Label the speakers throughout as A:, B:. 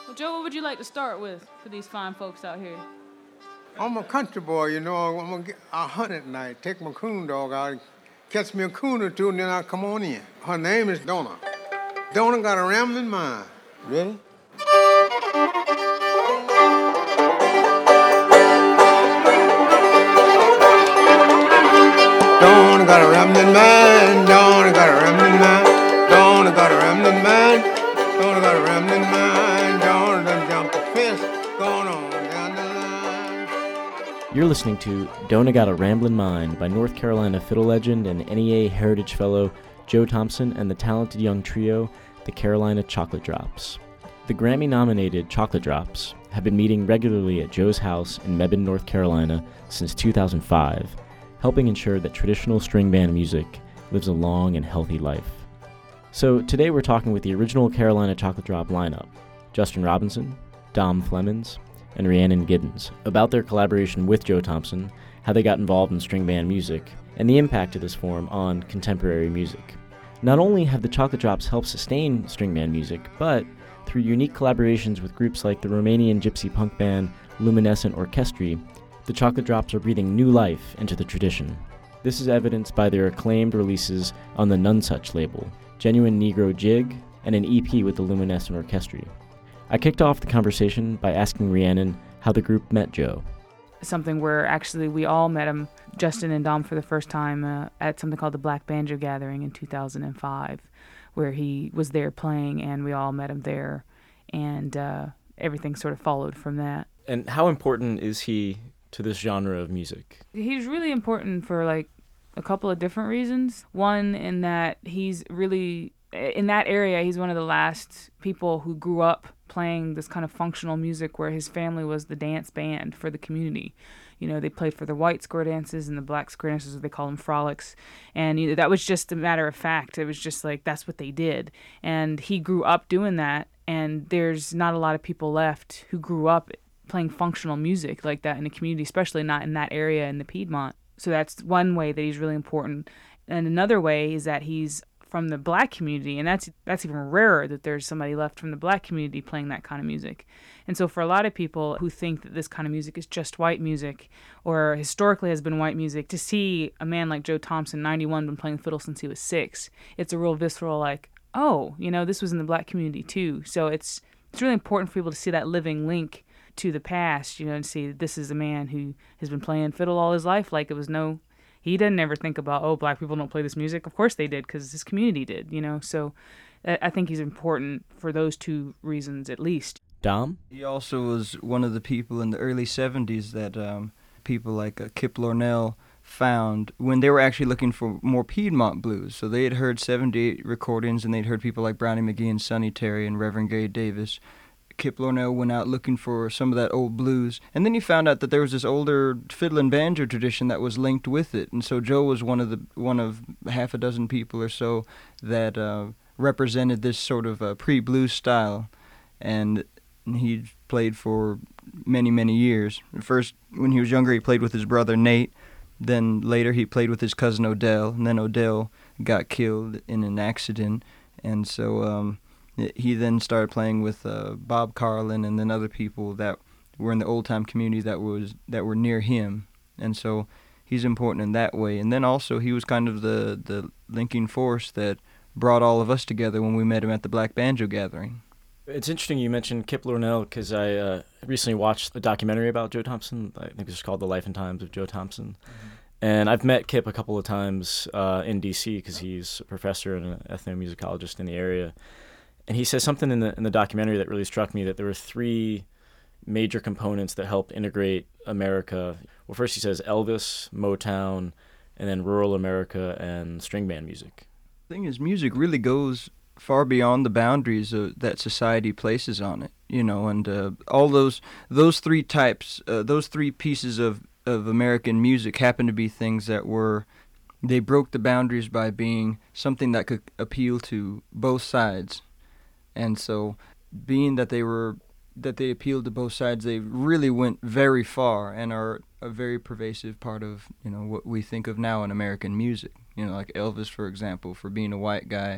A: Well, Joe, what would you like to start with for these fine folks out here?
B: I'm a country boy, you know. I hunt at night, take my coon dog out, and catch me a coon or two, and then I come on in. Her name is Donna. Donna got a rambling mind. Ready? Donna got a rambling mind. Donna got a rambling mind. Donna got a rambling mind. Donna got a rambling mind. Donna done jumped a fist. Going on down the line.
C: You're listening to Donna Got a Ramblin' Mind by North Carolina fiddle legend and NEA Heritage Fellow Joe Thompson and the talented young trio, the Carolina Chocolate Drops. The Grammy-nominated Chocolate Drops have been meeting regularly at Joe's house in Mebane, North Carolina since 2005, helping ensure that traditional string band music lives a long and healthy life. So today we're talking with the original Carolina Chocolate Drop lineup, Justin Robinson, Dom Flemons, and Rhiannon Giddens, about their collaboration with Joe Thompson, how they got involved in string band music, and the impact of this form on contemporary music. Not only have the Chocolate Drops helped sustain string band music, but through unique collaborations with groups like the Romanian gypsy punk band Luminescent Orchestri, the Chocolate Drops are breathing new life into the tradition. This is evidenced by their acclaimed releases on the Nonesuch label, Genuine Negro Jig, and an EP with the Luminescent Orchestri. I kicked off the conversation by asking Rhiannon how the group met Joe.
A: Something where actually we all met him, Justin and Dom, for the first time at something called the Black Banjo Gathering in 2005, where he was there playing and we all met him there, and everything sort of followed from that.
C: And how important is he to this genre of music?
A: He's really important for like a couple of different reasons. One, in that he's really, in that area, he's one of the last people who grew up playing this kind of functional music where his family was the dance band for the community. You know, they played for the white square dances and the black square dances, they call them frolics. And that was just a matter of fact. It was just like, that's what they did. And he grew up doing that, and there's not a lot of people left who grew up playing functional music like that in the community, especially not in that area in the Piedmont. So that's one way that he's really important. And another way is that he's from the black community, and that's even rarer that there's somebody left from the black community playing that kind of music. And so for a lot of people who think that this kind of music is just white music, or historically has been white music, to see a man like Joe Thompson, 91, been playing fiddle since he was 6, it's a real visceral like, oh, this was in the black community too. So it's really important for people to see that living link to the past, and see this is a man who has been playing fiddle all his life. Like he didn't ever think about, oh, black people don't play this music. Of course they did, because his community did, So I think he's important for those two reasons at least.
C: Dom?
D: He also was one of the people in the early 70s that people like Kip Lornell found when they were actually looking for more Piedmont blues. So they had heard 78 recordings, and they'd heard people like Brownie McGhee and Sonny Terry and Reverend Gay Davis. Kip Lornell went out looking for some of that old blues, and then he found out that there was this older fiddle and banjo tradition that was linked with it. And so Joe was one of half a dozen people or so that represented this sort of pre-blues style, and he played for many, many years. First, when he was younger, he played with his brother Nate. Then later, he played with his cousin Odell, and then Odell got killed in an accident, and so he then started playing with Bob Carlin and then other people that were in the old-time community that were near him. And so he's important in that way. And then also he was kind of the linking force that brought all of us together when we met him at the Black Banjo Gathering.
C: It's interesting you mentioned Kip Lornell, because I recently watched a documentary about Joe Thompson. I think it's called The Life and Times of Joe Thompson. Mm-hmm. And I've met Kip a couple of times in D.C. because he's a professor and an ethnomusicologist in the area. And he says something in the documentary that really struck me, that there were 3 major components that helped integrate America. Well, first he says Elvis, Motown, and then rural America and string band music.
D: The thing is, music really goes far beyond the boundaries that society places on it, and all those 3 types, those 3 pieces of American music happen to be things that they broke the boundaries by being something that could appeal to both sides. And so, being that they appealed to both sides, they really went very far and are a very pervasive part of, what we think of now in American music. Like Elvis, for example, for being a white guy,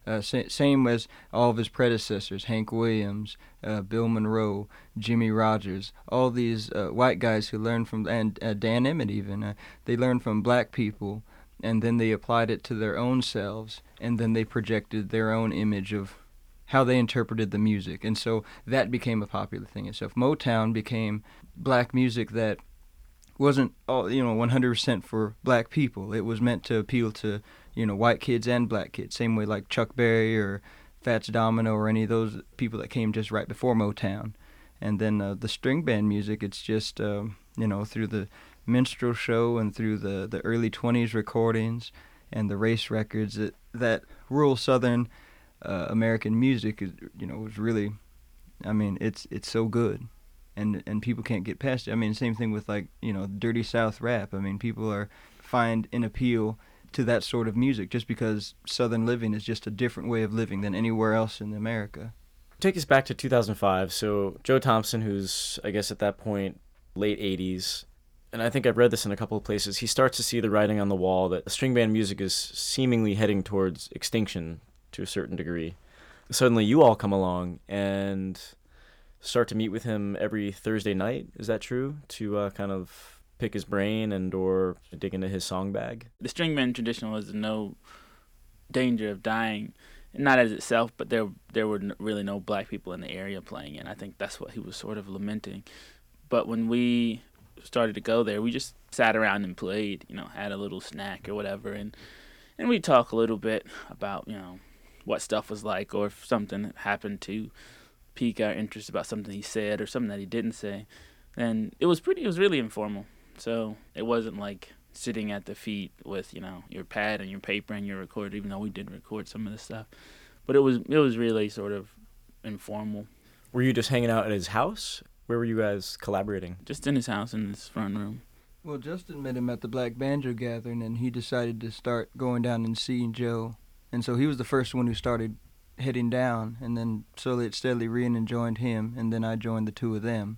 D: Same as all of his predecessors, Hank Williams, Bill Monroe, Jimmy Rogers, all these white guys who learned from, and Dan Emmett even, they learned from black people, and then they applied it to their own selves, and then they projected their own image of how they interpreted the music. And so that became a popular thing itself. Motown became black music that wasn't all 100% for black people. It was meant to appeal to white kids and black kids, same way like Chuck Berry or Fats Domino or any of those people that came just right before Motown. And then the string band music, it's just through the minstrel show and through the early 20s recordings and the race records, that rural Southern American music was really, it's so good. And people can't get past it. Same thing with dirty South rap. People find an appeal to that sort of music just because Southern living is just a different way of living than anywhere else in America.
C: Take us back to 2005. So Joe Thompson, who's I guess at that point late 80s, and I think I've read this in a couple of places, he starts to see the writing on the wall that string band music is seemingly heading towards extinction to a certain degree. Suddenly you all come along and start to meet with him every Thursday night. Is that true? To kind of pick his brain and or dig into his song bag?
E: The string band tradition was no danger of dying, not as itself, but there were really no black people in the area playing it. I think that's what he was sort of lamenting. But when we started to go there, we just sat around and played, had a little snack or whatever, and we'd talk a little bit about, what stuff was like, or if something happened to pique our interest about something he said or something that he didn't say. And it was really informal. So it wasn't like sitting at the feet with, your pad and your paper and your recorder, even though we did record some of the stuff. But it was really sort of informal.
C: Were you just hanging out at his house? Where were you guys collaborating?
E: Just in his house, in his front room.
D: Well, Justin met him at the Black Banjo Gathering, and he decided to start going down and seeing Joe. And so he was the first one who started heading down, and then slowly and steadily Rhiannon joined him, and then I joined the two of them.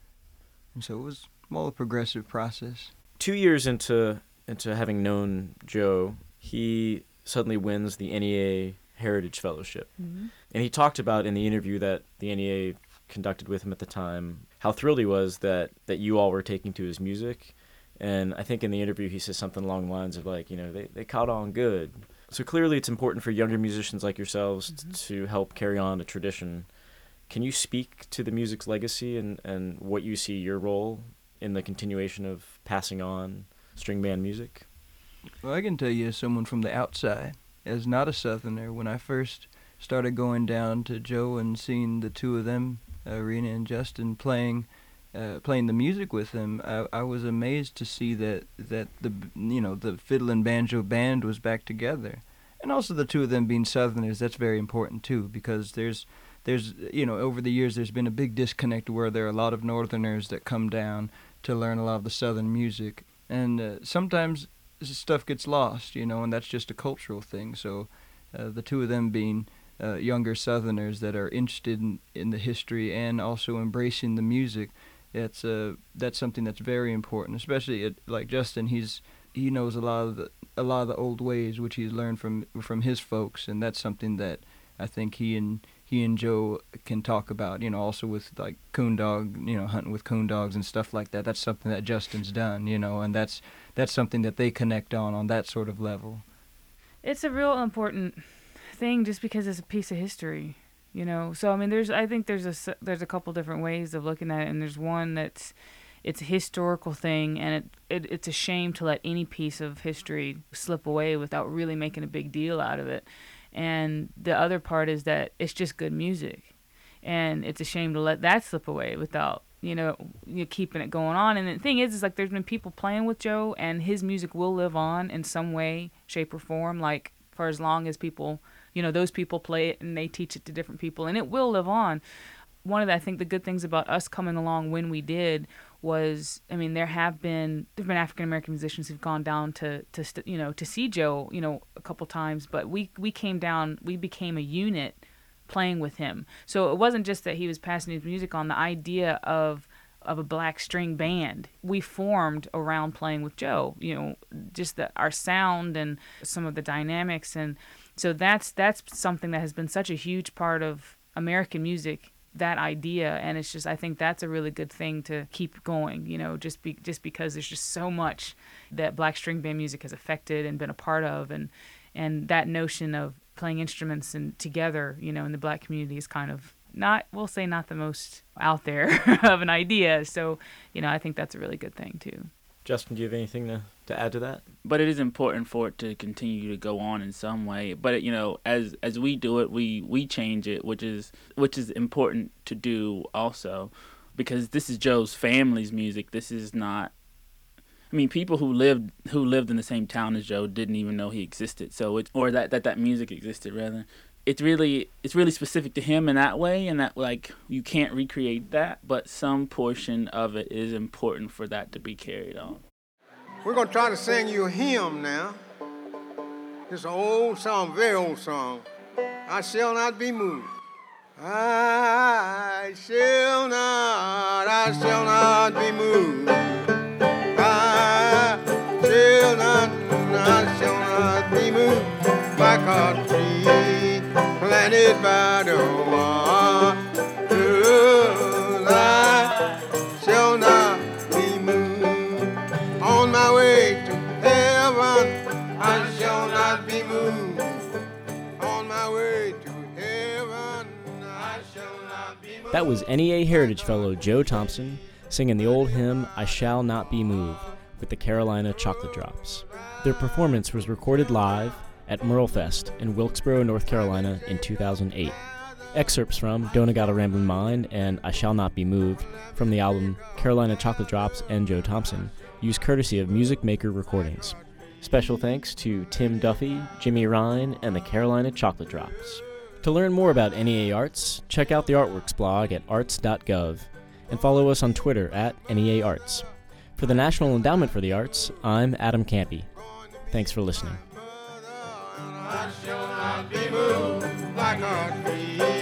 D: And so it was more a progressive process.
C: 2 years into having known Joe, he suddenly wins the NEA Heritage Fellowship. Mm-hmm. And he talked about in the interview that the NEA conducted with him at the time how thrilled he was that you all were taking to his music. And I think in the interview he says something along the lines of they caught on good. So clearly it's important for younger musicians like yourselves to help carry on a tradition. Can you speak to the music's legacy and what you see your role in the continuation of passing on string band music?
D: Well, I can tell you as someone from the outside, as not a Southerner, when I first started going down to Joe and seeing the two of them, Rena and Justin, playing the music with them, I was amazed to see that the fiddle and banjo band was back together. And also the two of them being Southerners, that's very important too, because there's over the years there's been a big disconnect where there are a lot of Northerners that come down to learn a lot of the Southern music. And sometimes stuff gets lost, and that's just a cultural thing. So the two of them being younger Southerners that are interested in the history and also embracing the music, that's something that's very important. Especially like Justin, he knows a lot of the old ways which he's learned from his folks, and that's something that I think he and Joe can talk about. Also with like coon dog, hunting with coon dogs and stuff like that. That's something that Justin's done, and that's something that they connect on that sort of level.
A: It's a real important thing just because it's a piece of history, So I think there's a couple different ways of looking at it, and there's one it's a historical thing, and it's a shame to let any piece of history slip away without really making a big deal out of it. And the other part is that it's just good music, and it's a shame to let that slip away without you keeping it going on. And the thing is like there's been people playing with Joe, and his music will live on in some way, shape, or form, like for as long as people, those people play it and they teach it to different people, and it will live on. One of I think the good things about us coming along when we did was, there have been African American musicians who've gone down to see Joe, a couple times, but we came down, we became a unit playing with him. So it wasn't just that he was passing his music on. The idea of a black string band, we formed around playing with Joe. Just our sound and some of the dynamics, and So that's something that has been such a huge part of American music, that idea, and it's just, I think that's a really good thing to keep going, just because there's just so much that black string band music has affected and been a part of, and that notion of playing instruments and together, in the black community is kind of not the most out there of an idea. So, I think that's a really good thing too.
C: Justin, do you have anything to add to that?
E: But it is important for it to continue to go on in some way. But as we do it, we change it, which is important to do also, because this is Joe's family's music. This is not. I mean, people who lived in the same town as Joe didn't even know he existed. So that music existed rather. It's really specific to him in that way, and that you can't recreate that, but some portion of it is important for that to be carried on.
B: We're going to try to sing you a hymn now. It's an old song, very old song. I shall not be moved. I shall not be moved. I shall not be moved. Like a tree planted by the water, I shall not be moved. On my way to heaven, I shall not be moved. On my way to heaven, I shall not be moved.
C: That was NEA Heritage Fellow Joe Thompson singing the old hymn, I Shall Not Be Moved, with the Carolina Chocolate Drops. Their performance was recorded live at Merlefest in Wilkesboro, North Carolina in 2008. Excerpts from Don't I Got a Ramblin' Mind and I Shall Not Be Moved from the album Carolina Chocolate Drops and Joe Thompson use courtesy of Music Maker Recordings. Special thanks to Tim Duffy, Jimmy Ryan, and the Carolina Chocolate Drops. To learn more about NEA Arts, check out the Artworks blog at arts.gov and follow us on Twitter at NEA Arts. For the National Endowment for the Arts, I'm Adam Campy. Thanks for listening.
B: I shall not be moved like a tree.